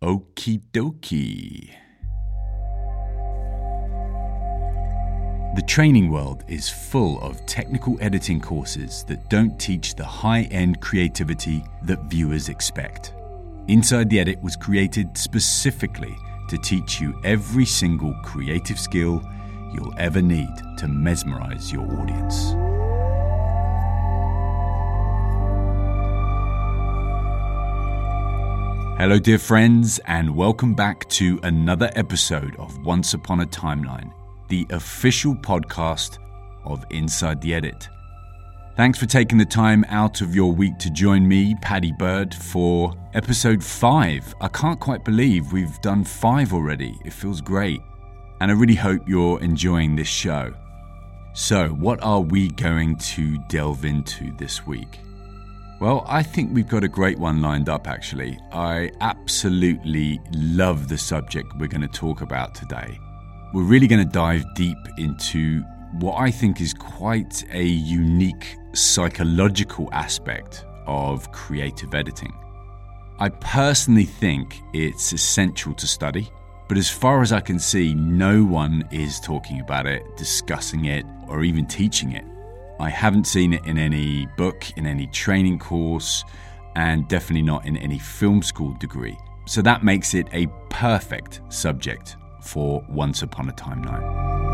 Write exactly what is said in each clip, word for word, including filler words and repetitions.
Okie dokie. The training world is full of technical editing courses that don't teach the high-end creativity that viewers expect. Inside the Edit was created specifically to teach you every single creative skill you'll ever need to mesmerize your audience. Hello, dear friends, and welcome back to another episode of Once Upon a Timeline, the official podcast of Inside the Edit. Thanks for taking the time out of your week to join me, Paddy Bird, for episode five. I can't quite believe we've done five already. It feels great. And I really hope you're enjoying this show. So, what are we going to delve into this week? Well, I think we've got a great one lined up, actually. I absolutely love the subject we're going to talk about today. We're really going to dive deep into what I think is quite a unique psychological aspect of creative editing. I personally think it's essential to study, but as far as I can see, no one is talking about it, discussing it, or even teaching it. I haven't seen it in any book, in any training course, and definitely not in any film school degree. So that makes it a perfect subject for Once Upon a Timeline.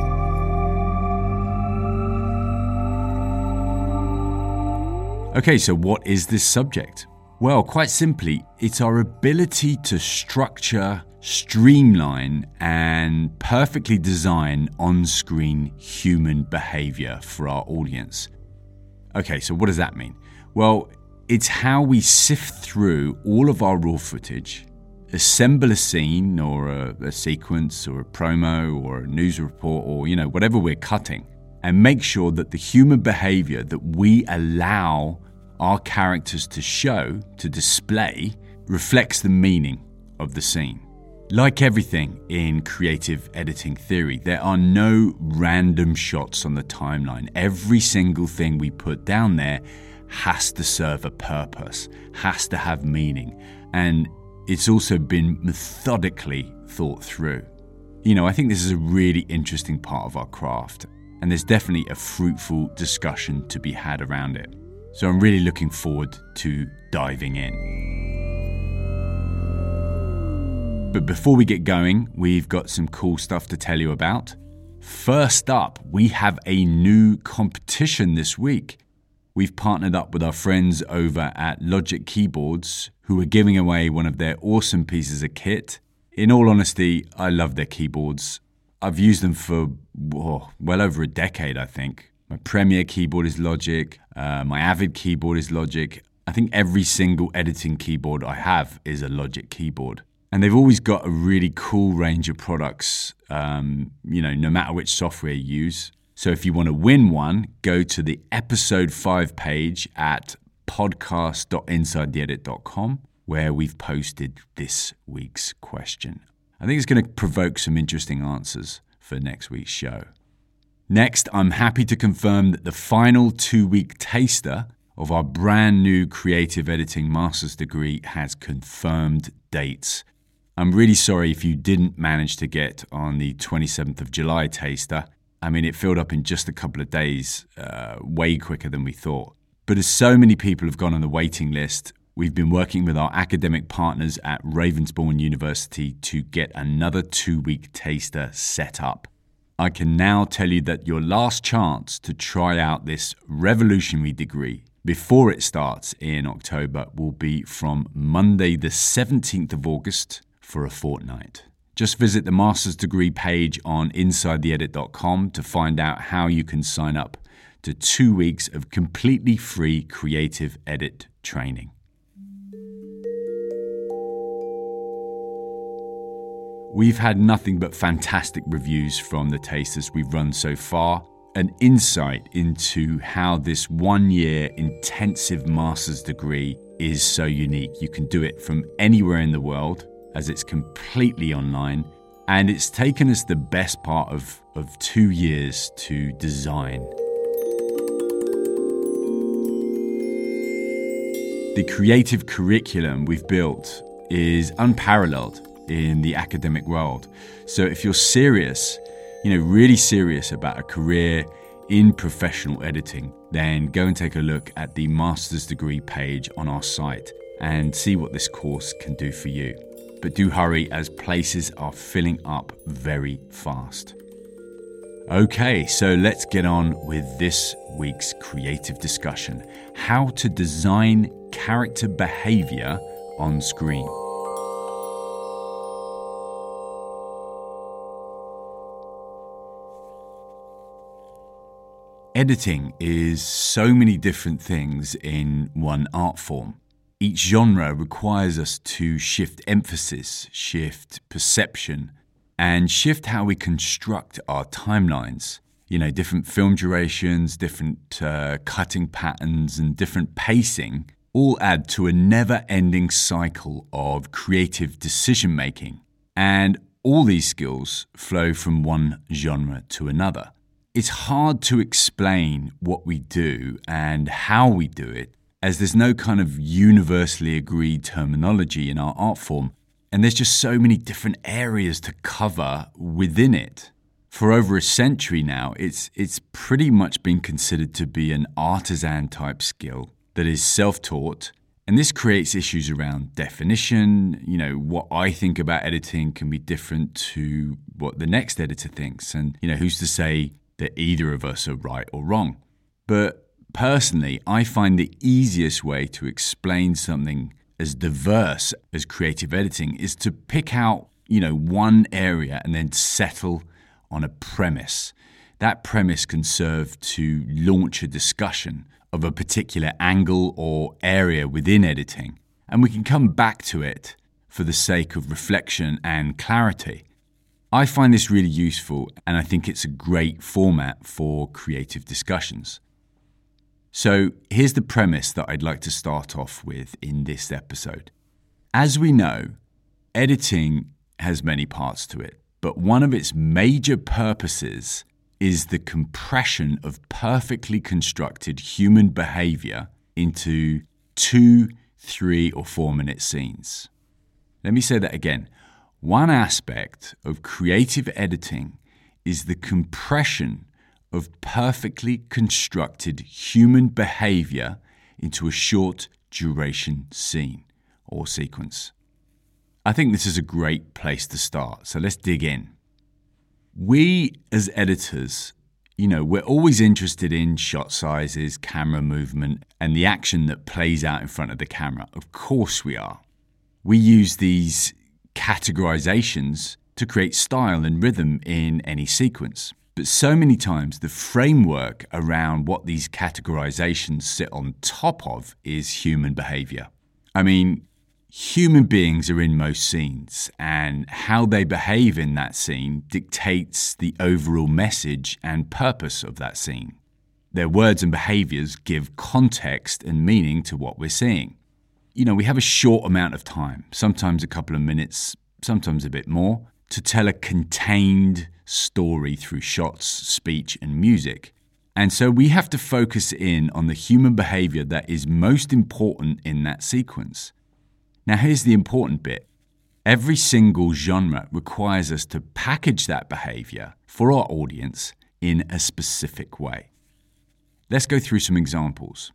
Okay, so what is this subject? Well, quite simply, it's our ability to structure, streamline, and perfectly design on-screen human behavior for our audience. Okay, so what does that mean? Well, it's how we sift through all of our raw footage, assemble a scene or a, a sequence or a promo or a news report or, you know, whatever we're cutting, and make sure that the human behavior that we allow our characters to show, to display, reflects the meaning of the scene. Like everything in creative editing theory, there are no random shots on the timeline. Every single thing we put down there has to serve a purpose, has to have meaning, and it's also been methodically thought through. You know, I think this is a really interesting part of our craft, and there's definitely a fruitful discussion to be had around it. So I'm really looking forward to diving in. But before we get going, we've got some cool stuff to tell you about. First up, we have a new competition this week. We've partnered up with our friends over at Logic Keyboards, who are giving away one of their awesome pieces of kit. In all honesty, I love their keyboards. I've used them for oh, well over a decade, I think. My Premiere keyboard is Logic. Uh, my Avid keyboard is Logic. I think every single editing keyboard I have is a Logic keyboard. And they've always got a really cool range of products, um, you know, no matter which software you use. So if you want to win one, go to the episode five page at podcast dot inside the edit dot com, where we've posted this week's question. I think it's going to provoke some interesting answers for next week's show. Next, I'm happy to confirm that the final two-week taster of our brand new creative editing master's degree has confirmed dates. I'm really sorry if you didn't manage to get on the twenty-seventh of July taster. I mean, it filled up in just a couple of days, uh, way quicker than we thought. But as so many people have gone on the waiting list, we've been working with our academic partners at Ravensbourne University to get another two-week taster set up. I can now tell you that your last chance to try out this revolutionary degree before it starts in October will be from Monday the seventeenth of August for a fortnight. Just visit the master's degree page on inside the edit dot com to find out how you can sign up to two weeks of completely free creative edit training. We've had nothing but fantastic reviews from the tasters we've run so far, an insight into how this one-year intensive master's degree is so unique. You can do it from anywhere in the world, as it's completely online, and it's taken us the best part of, of two years to design. The creative curriculum we've built is unparalleled in the academic world. So if you're serious, you know, really serious about a career in professional editing, then go and take a look at the master's degree page on our site and see what this course can do for you. But do hurry, as places are filling up very fast. Okay, so let's get on with this week's creative discussion: how to design character behavior on screen. Editing is so many different things in one art form. Each genre requires us to shift emphasis, shift perception, and shift how we construct our timelines. You know, different film durations, different uh, cutting patterns, and different pacing all add to a never-ending cycle of creative decision-making. And all these skills flow from one genre to another. It's hard to explain what we do and how we do it, as there's no kind of universally agreed terminology in our art form, and there's just so many different areas to cover within it. For over a century now, it's it's pretty much been considered to be an artisan-type skill that is self-taught, and this creates issues around definition. You know, what I think about editing can be different to what the next editor thinks, and, you know, who's to say that either of us are right or wrong? But personally, I find the easiest way to explain something as diverse as creative editing is to pick out, you know, one area and then settle on a premise. That premise can serve to launch a discussion of a particular angle or area within editing, and we can come back to it for the sake of reflection and clarity. I find this really useful, and I think it's a great format for creative discussions. So here's the premise that I'd like to start off with in this episode. As we know, editing has many parts to it, but one of its major purposes is the compression of perfectly constructed human behavior into two, three, or four minute scenes. Let me say that again. One aspect of creative editing is the compression of perfectly constructed human behavior into a short duration scene or sequence. I think this is a great place to start, so let's dig in. We as editors, you know, we're always interested in shot sizes, camera movement, and the action that plays out in front of the camera. Of course we are. We use these categorizations to create style and rhythm in any sequence. But so many times the framework around what these categorizations sit on top of is human behavior. I mean, human beings are in most scenes, and how they behave in that scene dictates the overall message and purpose of that scene. Their words and behaviors give context and meaning to what we're seeing. You know, we have a short amount of time, sometimes a couple of minutes, sometimes a bit more, to tell a contained story through shots, speech, and music. And so we have to focus in on the human behavior that is most important in that sequence. Now, here's the important bit. Every single genre requires us to package that behavior for our audience in a specific way. Let's go through some examples.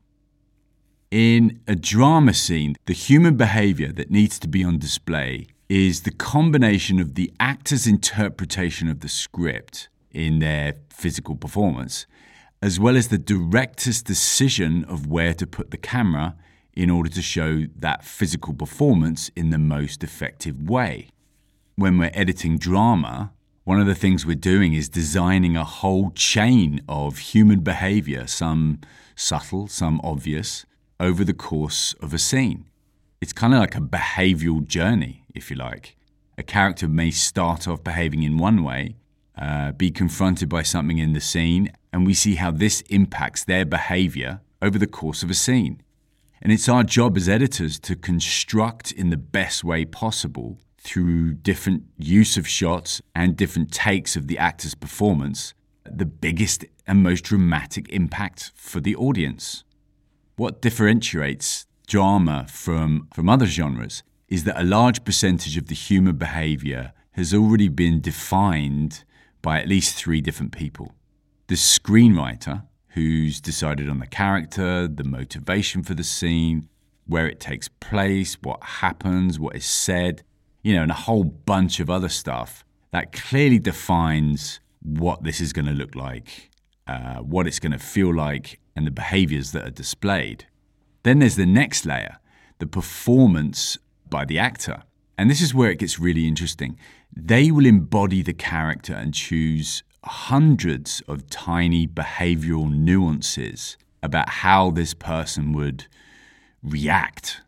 In a drama scene, the human behavior that needs to be on display is the combination of the actor's interpretation of the script in their physical performance, as well as the director's decision of where to put the camera in order to show that physical performance in the most effective way. When we're editing drama, one of the things we're doing is designing a whole chain of human behavior, some subtle, some obvious, over the course of a scene. It's kind of like a behavioral journey, if you like. A character may start off behaving in one way, uh, be confronted by something in the scene, and we see how this impacts their behavior over the course of a scene. And it's our job as editors to construct in the best way possible, through different use of shots and different takes of the actor's performance, the biggest and most dramatic impact for the audience. What differentiates drama from, from other genres is that a large percentage of the human behavior has already been defined by at least three different people. The screenwriter, who's decided on the character, the motivation for the scene, where it takes place, what happens, what is said, you know, and a whole bunch of other stuff that clearly defines what this is going to look like, uh, what it's going to feel like, and the behaviors that are displayed. Then there's the next layer, the performance by the actor. And this is where it gets really interesting. They will embody the character and choose hundreds of tiny behavioral nuances about how this person would react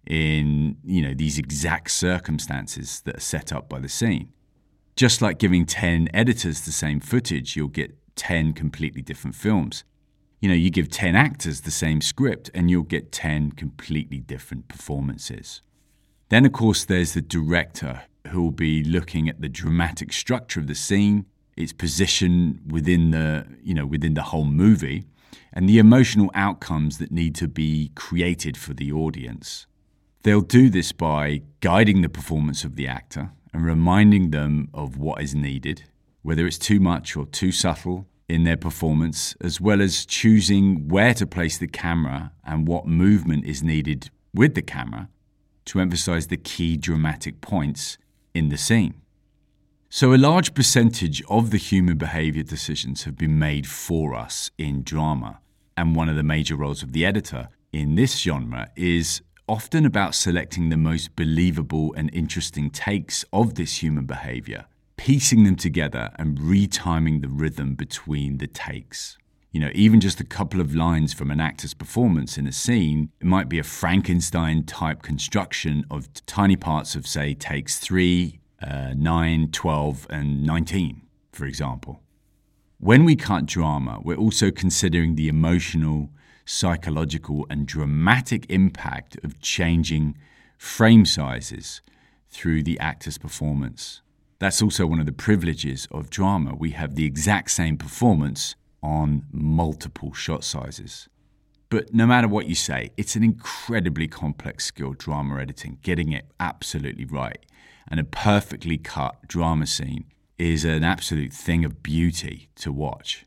in, you know, these exact circumstances that are set up by the scene. Just like giving ten editors the same footage, you'll get ten completely different films. You know, you give ten actors the same script and you'll get ten completely different performances. Then, of course, there's the director who will be looking at the dramatic structure of the scene, its position within the, you know, within the whole movie, and the emotional outcomes that need to be created for the audience. They'll do this by guiding the performance of the actor and reminding them of what is needed, whether it's too much or too subtle in their performance, as well as choosing where to place the camera and what movement is needed with the camera to emphasize the key dramatic points in the scene. So a large percentage of the human behavior decisions have been made for us in drama, and one of the major roles of the editor in this genre is often about selecting the most believable and interesting takes of this human behavior, piecing them together and retiming the rhythm between the takes. You know, even just a couple of lines from an actor's performance in a scene, it might be a Frankenstein-type construction of tiny parts of, say, takes three, uh, nine, twelve, and nineteen, for example. When we cut drama, we're also considering the emotional, psychological, and dramatic impact of changing frame sizes through the actor's performance. That's also one of the privileges of drama. We have the exact same performance on multiple shot sizes. But no matter what you say, it's an incredibly complex skill, drama editing, getting it absolutely right. And a perfectly cut drama scene is an absolute thing of beauty to watch.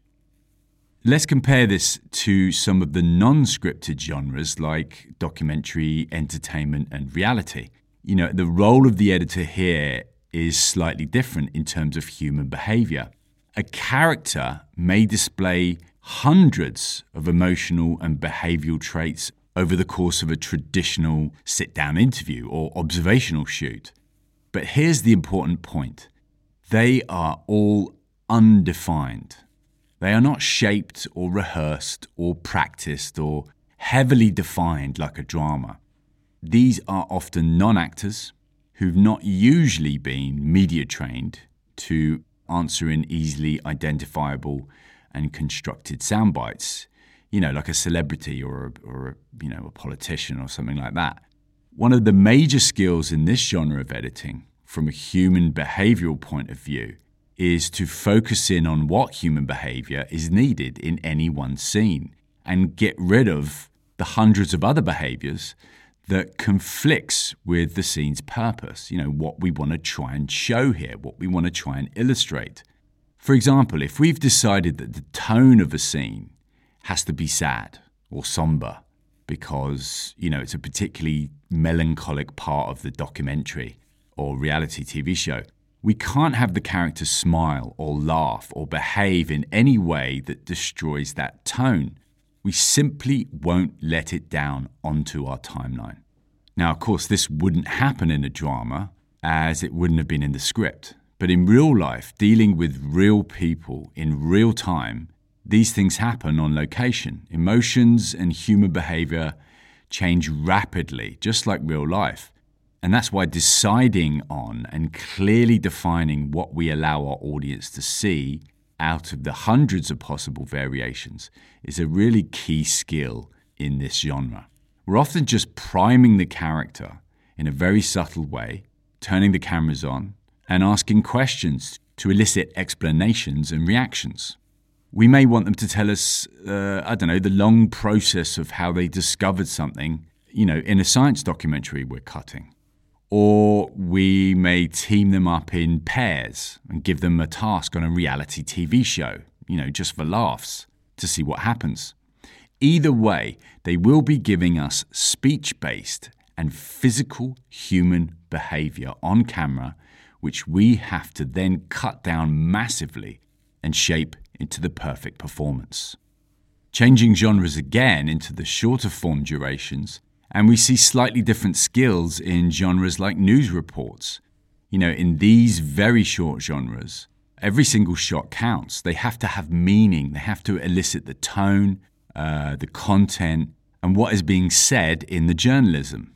Let's compare this to some of the non-scripted genres like documentary, entertainment, and reality. You know, the role of the editor here is slightly different in terms of human behavior. A character may display hundreds of emotional and behavioral traits over the course of a traditional sit-down interview or observational shoot. But here's the important point. They are all undefined. They are not shaped or rehearsed or practiced or heavily defined like a drama. These are often non-actors who've not usually been media trained to answer in easily identifiable and constructed sound bites, you know, like a celebrity or a, or a, you know, a politician or something like that. One of the major skills in this genre of editing, from a human behavioral point of view, is to focus in on what human behavior is needed in any one scene and get rid of the hundreds of other behaviors that conflicts with the scene's purpose, you know, what we want to try and show here, what we want to try and illustrate. For example, if we've decided that the tone of a scene has to be sad or somber because, you know, it's a particularly melancholic part of the documentary or reality T V show, we can't have the character smile or laugh or behave in any way that destroys that tone. We simply won't let it down onto our timeline. Now, of course, this wouldn't happen in a drama as it wouldn't have been in the script. But in real life, dealing with real people in real time, these things happen on location. Emotions and human behavior change rapidly, just like real life. And that's why deciding on and clearly defining what we allow our audience to see out of the hundreds of possible variations is a really key skill in this genre. We're often just priming the character in a very subtle way, turning the cameras on, and asking questions to elicit explanations and reactions. We may want them to tell us, uh, I don't know, the long process of how they discovered something, you know, in a science documentary we're cutting. Or we may team them up in pairs and give them a task on a reality T V show, you know, just for laughs, to see what happens. Either way, they will be giving us speech-based and physical human behavior on camera, which we have to then cut down massively and shape into the perfect performance. Changing genres again into the shorter form durations, and we see slightly different skills in genres like news reports. You know, in these very short genres, every single shot counts. They have to have meaning. They have to elicit the tone, uh, the content, and what is being said in the journalism.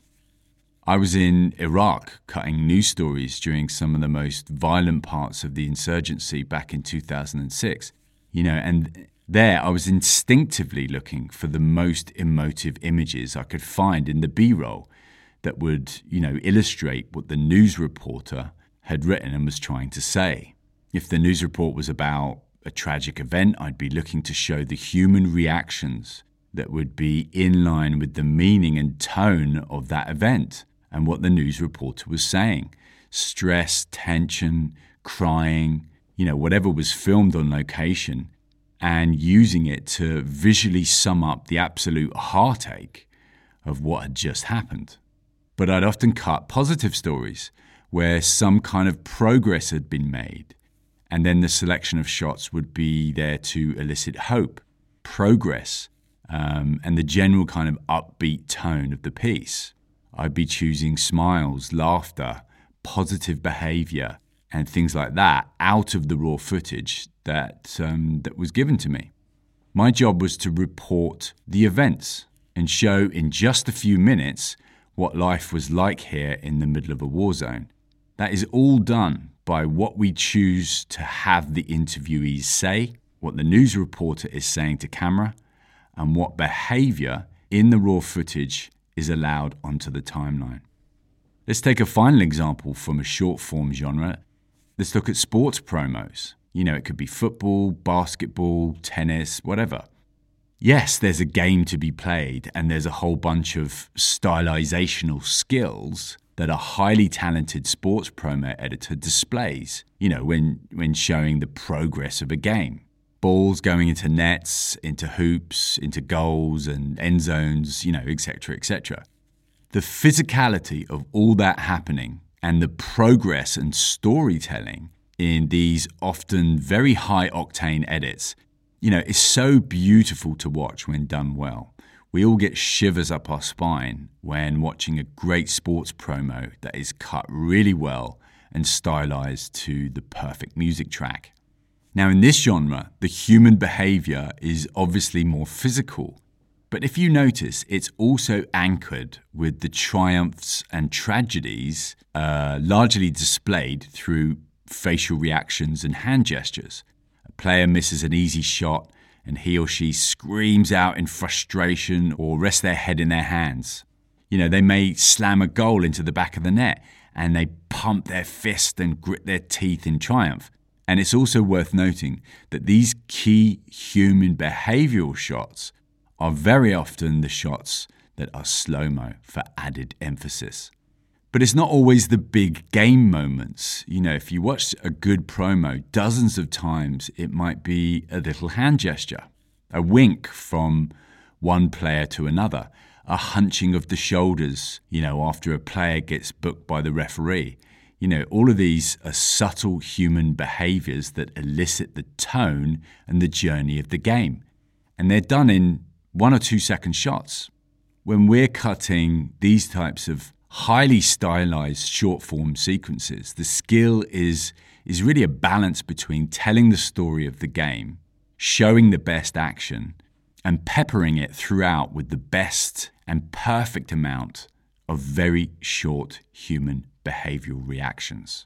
I was in Iraq cutting news stories during some of the most violent parts of the insurgency back in two thousand six. You know, and there I was instinctively looking for the most emotive images I could find in the B-roll that would, you know, illustrate what the news reporter had written and was trying to say. If the news report was about a tragic event, I'd be looking to show the human reactions that would be in line with the meaning and tone of that event and what the news reporter was saying. Stress, tension, crying, you know, whatever was filmed on location, and using it to visually sum up the absolute heartache of what had just happened. But I'd often cut positive stories where some kind of progress had been made, and then the selection of shots would be there to elicit hope, progress, um, and the general kind of upbeat tone of the piece. I'd be choosing smiles, laughter, positive behavior, and things like that out of the raw footage that um, that was given to me. My job was to report the events and show in just a few minutes what life was like here in the middle of a war zone. That is all done by what we choose to have the interviewees say, what the news reporter is saying to camera, and what behavior in the raw footage is allowed onto the timeline. Let's take a final example from a short form genre. Let's look at sports promos. You know, it could be football, basketball, tennis, whatever. Yes, there's a game to be played and there's a whole bunch of stylizational skills that a highly talented sports promo editor displays, you know, when, when showing the progress of a game. Balls going into nets, into hoops, into goals and end zones, you know, et cetera, et cetera. The physicality of all that happening and the progress and storytelling in these often very high-octane edits, you know, is so beautiful to watch when done well. We all get shivers up our spine when watching a great sports promo that is cut really well and stylized to the perfect music track. Now, in this genre, the human behavior is obviously more physical, but if you notice, it's also anchored with the triumphs and tragedies uh, largely displayed through facial reactions and hand gestures. A player misses an easy shot and he or she screams out in frustration or rests their head in their hands. You know, they may slam a goal into the back of the net and they pump their fist and grit their teeth in triumph. And it's also worth noting that these key human behavioral shots are very often the shots that are slow-mo for added emphasis. But it's not always the big game moments. You know, if you watch a good promo, dozens of times it might be a little hand gesture, a wink from one player to another, a hunching of the shoulders, you know, after a player gets booked by the referee. You know, all of these are subtle human behaviors that elicit the tone and the journey of the game. And they're done in one or two second shots. When we're cutting these types of highly stylized short form sequences, the skill is, is really a balance between telling the story of the game, showing the best action, and peppering it throughout with the best and perfect amount of very short human behavioral reactions.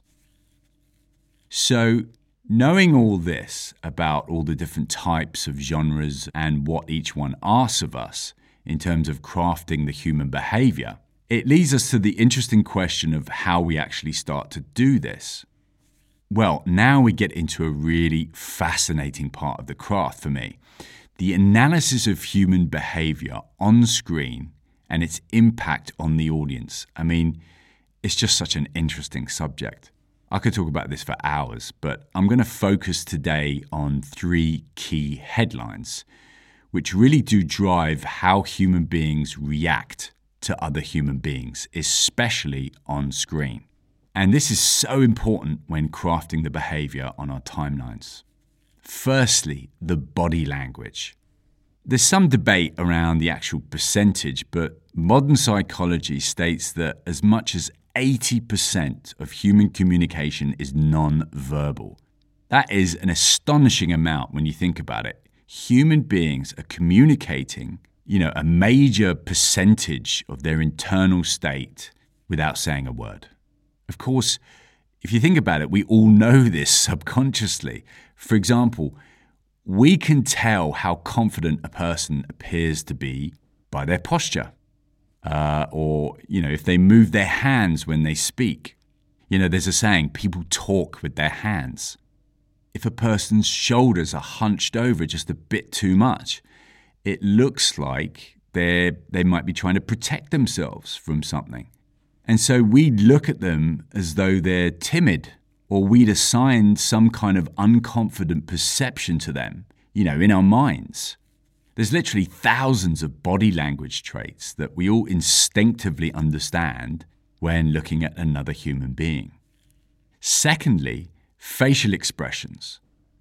So, knowing all this about all the different types of genres and what each one asks of us in terms of crafting the human behavior, it leads us to the interesting question of how we actually start to do this. Well, now we get into a really fascinating part of the craft for me. The analysis of human behavior on screen and its impact on the audience. I mean, It's just such an interesting subject. I could talk about this for hours, but I'm going to focus today on three key headlines, which really do drive how human beings react to other human beings, especially on screen. And this is so important when crafting the behavior on our timelines. Firstly, the body language. There's some debate around the actual percentage, but modern psychology states that as much as eighty percent of human communication is non-verbal. That is an astonishing amount when you think about it. Human beings are communicating, you know, a major percentage of their internal state without saying a word. Of course, if you think about it, we all know this subconsciously. For example, we can tell how confident a person appears to be by their posture. Uh, or, you know, if they move their hands when they speak. You know, there's a saying, people talk with their hands. If a person's shoulders are hunched over just a bit too much, it looks like they're, they might be trying to protect themselves from something. And so we'd look at them as though they're timid, or we'd assign some kind of unconfident perception to them, you know, in our minds. There's literally thousands of body language traits that we all instinctively understand when looking at another human being. Secondly, facial expressions.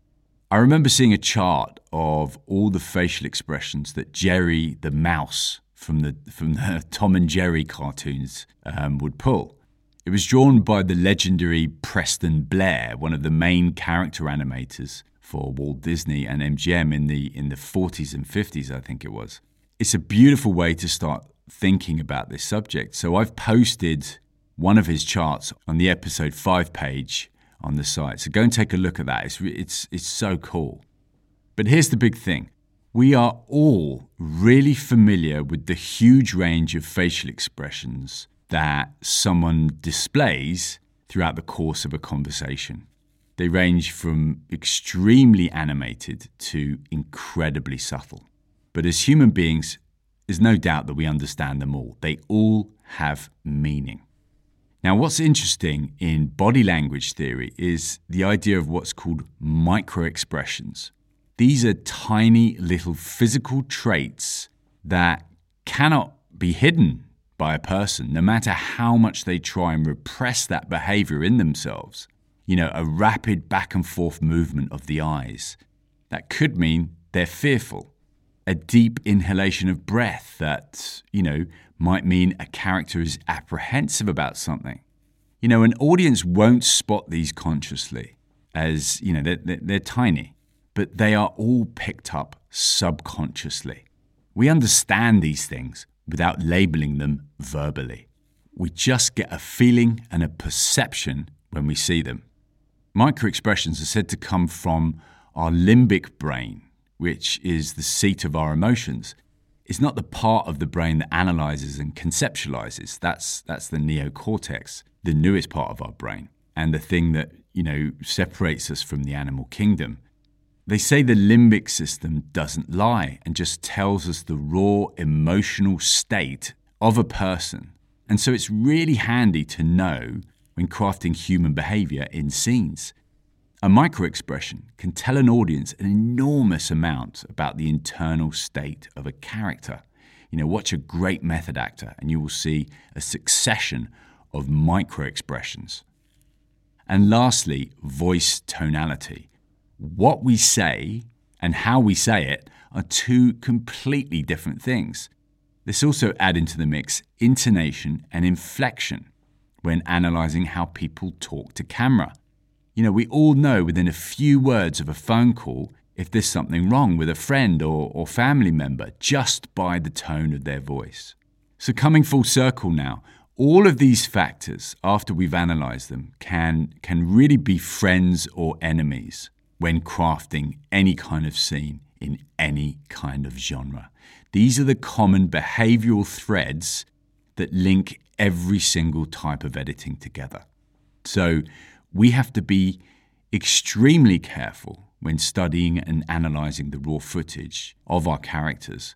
I remember seeing a chart of all the facial expressions that Jerry the mouse from the from the Tom and Jerry cartoons um, would pull. It was drawn by the legendary Preston Blair, one of the main character animators for Walt Disney and M G M in the in the forties and fifties, I think it was. It's a beautiful way to start thinking about this subject. So I've posted one of his charts on the episode five page on the site. So go and take a look at that. It's it's it's so cool. But here's the big thing. We are all really familiar with the huge range of facial expressions that someone displays throughout the course of a conversation. They range from extremely animated to incredibly subtle. But as human beings, there's no doubt that we understand them all. They all have meaning. Now, what's interesting in body language theory is the idea of what's called micro-expressions. These are tiny little physical traits that cannot be hidden by a person, no matter how much they try and repress that behavior in themselves. You know, a rapid back and forth movement of the eyes. That could mean they're fearful. A deep inhalation of breath that, you know, might mean a character is apprehensive about something. You know, an audience won't spot these consciously as, you know, they're, they're, they're tiny, but they are all picked up subconsciously. We understand these things without labeling them verbally. We just get a feeling and a perception when we see them. Microexpressions are said to come from our limbic brain, which is the seat of our emotions. It's not the part of the brain that analyzes and conceptualizes. That's that's the neocortex, the newest part of our brain, and the thing that, you know, separates us from the animal kingdom. They say the limbic system doesn't lie and just tells us the raw emotional state of a person. And so it's really handy to know when crafting human behavior in scenes. A microexpression can tell an audience an enormous amount about the internal state of a character. You know, watch a great method actor and you will see a succession of microexpressions. And lastly, voice tonality. What we say and how we say it are two completely different things. Let's also add into the mix intonation and inflection when analysing how people talk to camera. You know, we all know within a few words of a phone call if there's something wrong with a friend or, or family member just by the tone of their voice. So coming full circle now, all of these factors, after we've analysed them, can, can really be friends or enemies when crafting any kind of scene in any kind of genre. These are the common behavioural threads that link every single type of editing together. So we have to be extremely careful when studying and analysing the raw footage of our characters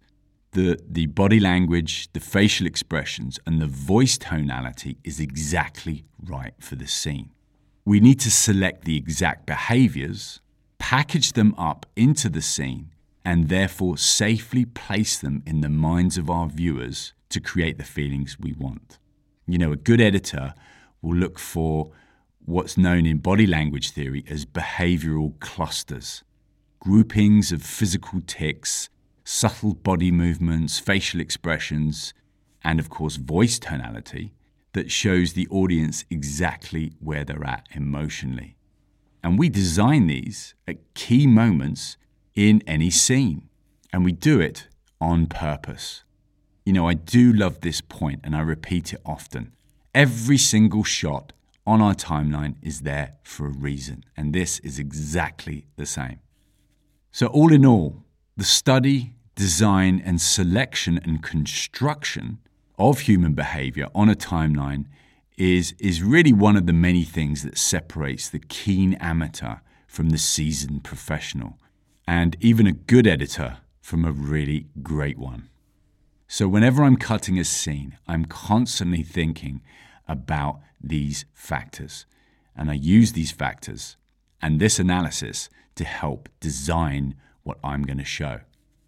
The, the body language, the facial expressions, and the voice tonality is exactly right for the scene. We need to select the exact behaviors, package them up into the scene, and therefore safely place them in the minds of our viewers to create the feelings we want. You know, a good editor will look for what's known in body language theory as behavioral clusters, groupings of physical tics, subtle body movements, facial expressions, and of course voice tonality that shows the audience exactly where they're at emotionally. And we design these at key moments in any scene, and we do it on purpose. You know, I do love this point, and I repeat it often. Every single shot on our timeline is there for a reason, and this is exactly the same. So all in all, the study, design, and selection and construction of human behavior on a timeline is, is really one of the many things that separates the keen amateur from the seasoned professional, and even a good editor from a really great one. So whenever I'm cutting a scene, I'm constantly thinking about these factors, and I use these factors and this analysis to help design what I'm going to show.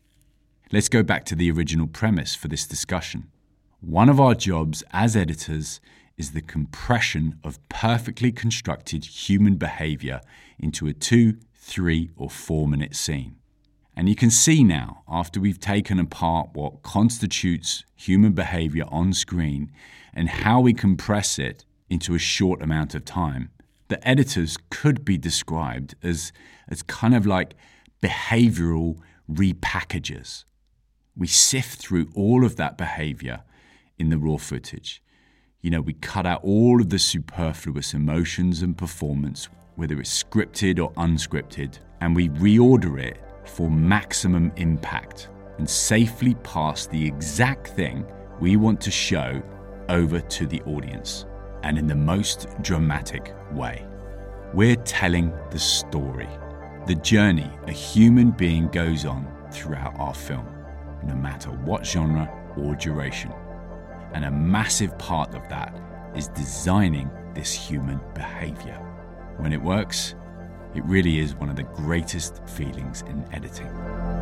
Let's go back to the original premise for this discussion. One of our jobs as editors is the compression of perfectly constructed human behavior into a two, three, or four minute scene. And you can see now, after we've taken apart what constitutes human behavior on screen and how we compress it into a short amount of time, that editors could be described as, as kind of like behavioral repackagers. We sift through all of that behavior in the raw footage. You know, we cut out all of the superfluous emotions and performance, whether it's scripted or unscripted, and we reorder it for maximum impact and safely pass the exact thing we want to show over to the audience, and in the most dramatic way. We're telling the story, the journey a human being goes on throughout our film, no matter what genre or duration. And a massive part of that is designing this human behavior. When it works, it really is one of the greatest feelings in editing.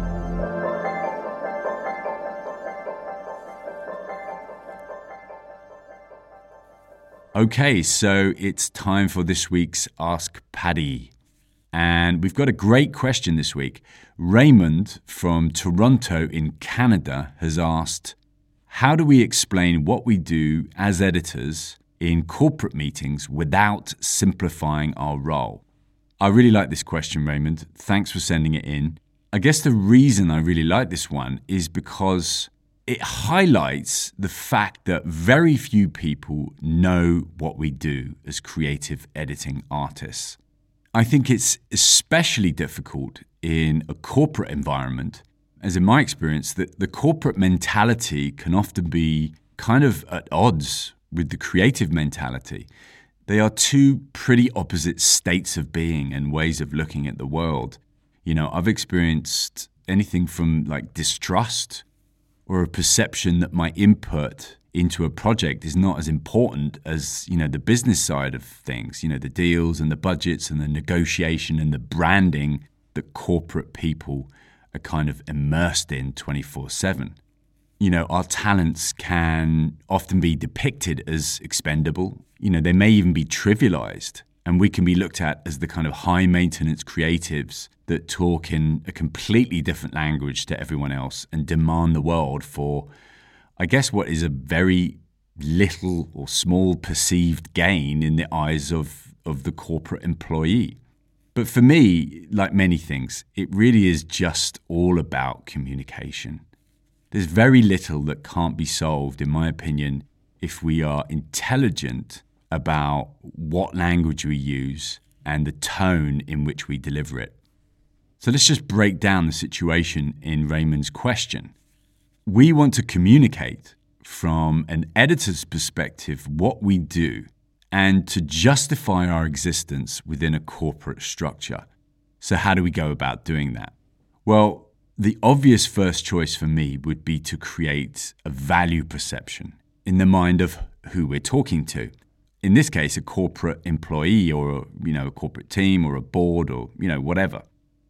Okay, so it's time for this week's Ask Paddy. And we've got a great question this week. Raymond from Toronto in Canada has asked, how do we explain what we do as editors in corporate meetings without simplifying our role? I really like this question, Raymond. Thanks for sending it in. I guess the reason I really like this one is because it highlights the fact that very few people know what we do as creative editing artists. I think it's especially difficult in a corporate environment, as in my experience, that the corporate mentality can often be kind of at odds with the creative mentality. They are two pretty opposite states of being and ways of looking at the world. You know, I've experienced anything from like distrust or a perception that my input into a project is not as important as, you know, the business side of things, you know, the deals and the budgets and the negotiation and the branding that corporate people are kind of immersed in twenty-four seven. You know, our talents can often be depicted as expendable. You know, they may even be trivialized, and we can be looked at as the kind of high-maintenance creatives that talk in a completely different language to everyone else and demand the world for, I guess, what is a very little or small perceived gain in the eyes of, of the corporate employee. But for me, like many things, it really is just all about communication. There's very little that can't be solved, in my opinion, if we are intelligent about what language we use and the tone in which we deliver it. So let's just break down the situation in Raymond's question. We want to communicate from an editor's perspective what we do and to justify our existence within a corporate structure. So how do we go about doing that? Well, The obvious first choice for me would be to create a value perception in the mind of who we're talking to. In this case, a corporate employee or, you know, a corporate team or a board or, you know, whatever.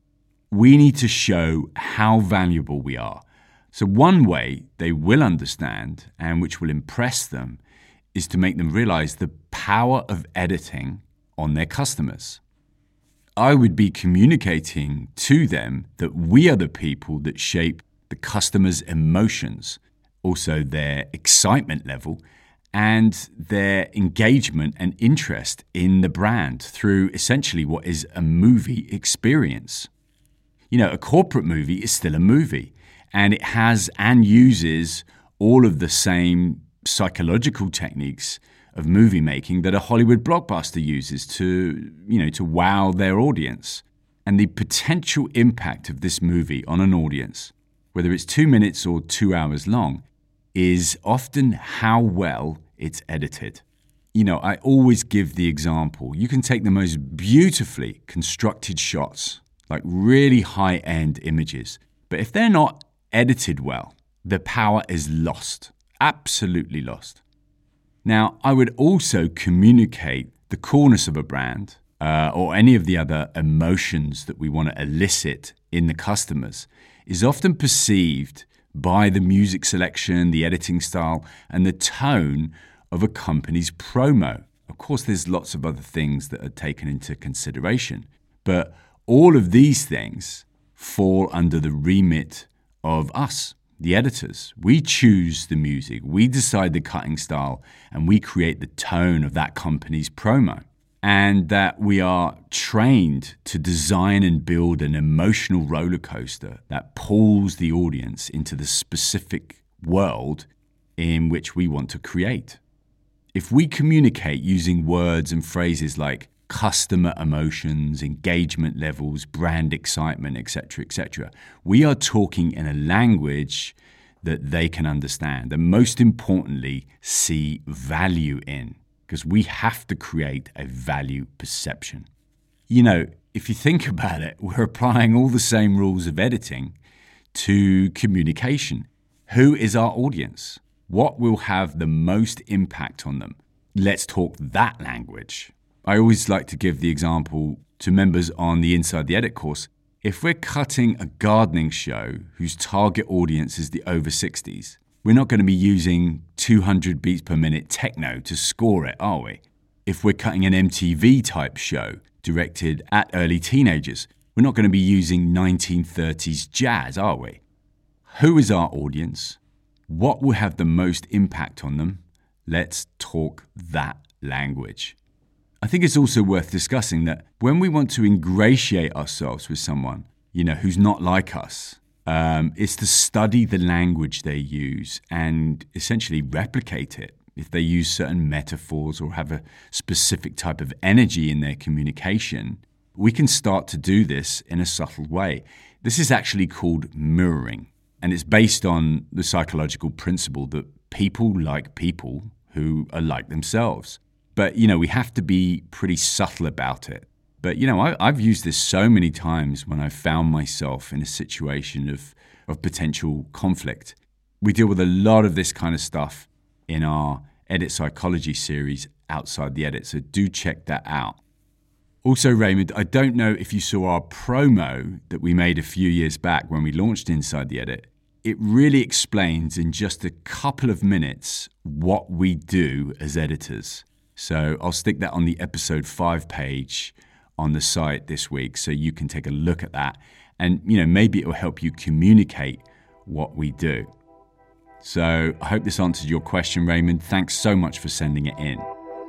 We need to show how valuable we are. So one way they will understand and which will impress them is to make them realize the power of editing on their customers. I would be communicating to them that we are the people that shape the customer's emotions, also their excitement level, and their engagement and interest in the brand through essentially what is a movie experience. You know, a corporate movie is still a movie, and it has and uses all of the same psychological techniques of movie making that a Hollywood blockbuster uses to, you know, to wow their audience. And the potential impact of this movie on an audience, whether it's two minutes or two hours long, is often how well it's edited. You know, I always give the example. You can take the most beautifully constructed shots, like really high-end images, but if they're not edited well, the power is lost, absolutely lost. Now, I would also communicate the coolness of a brand uh, or any of the other emotions that we want to elicit in the customers is often perceived by the music selection, the editing style, and the tone of a company's promo. Of course, there's lots of other things that are taken into consideration, but all of these things fall under the remit of us, the editors. We choose the music, we decide the cutting style, and we create the tone of that company's promo. And that we are trained to design and build an emotional roller coaster that pulls the audience into the specific world in which we want to create. If we communicate using words and phrases like customer emotions, engagement levels, brand excitement, et cetera, et cetera, we are talking in a language that they can understand and, most importantly, see value in, because we have to create a value perception. You know, if you think about it, we're applying all the same rules of editing to communication. Who is our audience? What will have the most impact on them? Let's talk that language. I always like to give the example to members on the Inside the Edit course. If we're cutting a gardening show whose target audience is the over sixties, we're not going to be using two hundred beats per minute techno to score it, are we? If we're cutting an M T V type show directed at early teenagers, we're not going to be using nineteen thirties jazz, are we? Who is our audience? What will have the most impact on them? Let's talk that language. I think it's also worth discussing that when we want to ingratiate ourselves with someone, you know, who's not like us, um, it's to study the language they use and essentially replicate it. If they use certain metaphors or have a specific type of energy in their communication, we can start to do this in a subtle way. This is actually called mirroring, and it's based on the psychological principle that people like people who are like themselves. But, you know, we have to be pretty subtle about it. But, you know, I, I've used this so many times when I've found myself in a situation of, of potential conflict. We deal with a lot of this kind of stuff in our Edit Psychology series, Outside the Edit, so do check that out. Also, Raymond, I don't know if you saw our promo that we made a few years back when we launched Inside the Edit. It really explains in just a couple of minutes what we do as editors. So I'll stick that on the episode five page on the site this week so you can take a look at that. And, you know, maybe it will help you communicate what we do. So I hope this answered your question, Raymond. Thanks so much for sending it in.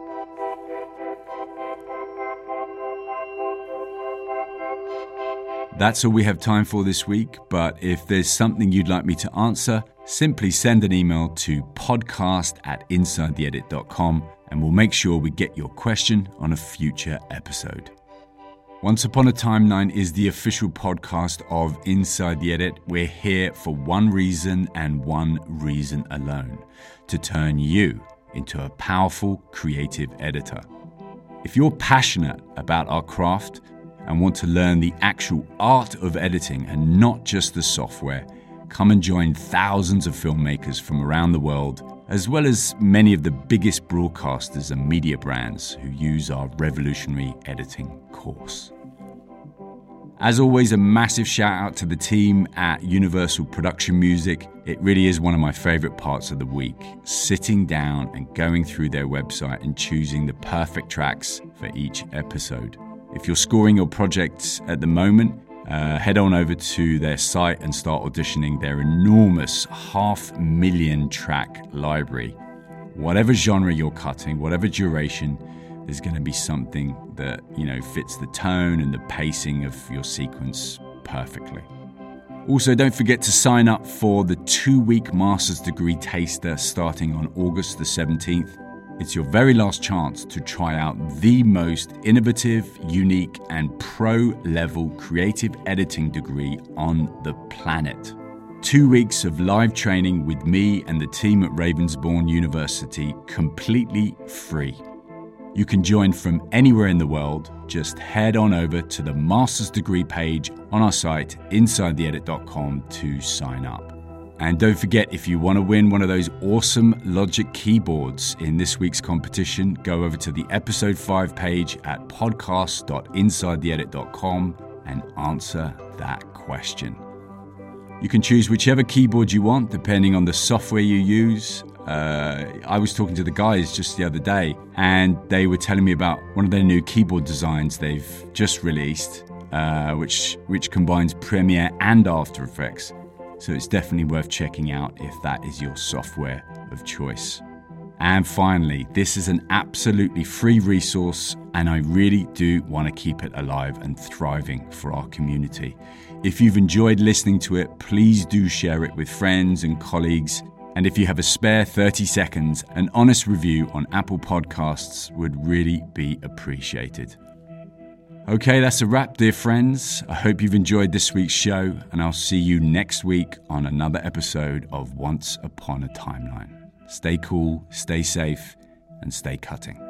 That's all we have time for this week, but if there's something you'd like me to answer, simply send an email to podcast at inside the edit dot com and we'll make sure we get your question on a future episode. Once Upon a Timeline is the official podcast of Inside the Edit. We're here for one reason and one reason alone, to turn you into a powerful creative editor. If you're passionate about our craft and want to learn the actual art of editing and not just the software, come and join thousands of filmmakers from around the world, as well as many of the biggest broadcasters and media brands who use our revolutionary editing course. As always, a massive shout out to the team at Universal Production Music. It really is one of my favorite parts of the week, sitting down and going through their website and choosing the perfect tracks for each episode. If you're scoring your projects at the moment, uh, head on over to their site and start auditioning their enormous half million track library. Whatever genre you're cutting, whatever duration, there's going to be something that, you know, fits the tone and the pacing of your sequence perfectly. Also, don't forget to sign up for the two-week master's degree taster starting on August the seventeenth. It's your very last chance to try out the most innovative, unique, and pro-level creative editing degree on the planet. Two weeks of live training with me and the team at Ravensbourne University, completely free. You can join from anywhere in the world. Just head on over to the master's degree page on our site, inside the edit dot com, to sign up. And don't forget, if you want to win one of those awesome Logic keyboards in this week's competition, go over to the episode five page at podcast dot inside the edit dot com and answer that question. You can choose whichever keyboard you want, depending on the software you use. Uh, I was talking to the guys just the other day, and they were telling me about one of their new keyboard designs they've just released, uh, which which combines Premiere and After Effects. So it's definitely worth checking out if that is your software of choice. And finally, this is an absolutely free resource, and I really do want to keep it alive and thriving for our community. If you've enjoyed listening to it, please do share it with friends and colleagues. And if you have a spare thirty seconds, an honest review on Apple Podcasts would really be appreciated. Okay, that's a wrap, dear friends. I hope you've enjoyed this week's show, and I'll see you next week on another episode of Once Upon a Timeline. Stay cool, stay safe, and stay cutting.